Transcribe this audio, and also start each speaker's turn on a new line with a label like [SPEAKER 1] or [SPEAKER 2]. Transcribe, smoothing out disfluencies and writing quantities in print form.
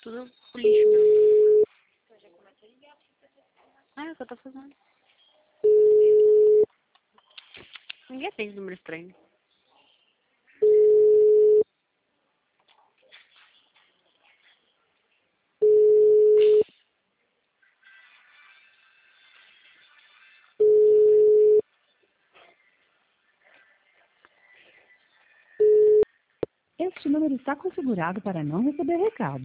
[SPEAKER 1] tudo pro lixo mesmo. É o que eu tô fazendo. Ninguém tem número estranho.
[SPEAKER 2] Este número está configurado para não receber recado.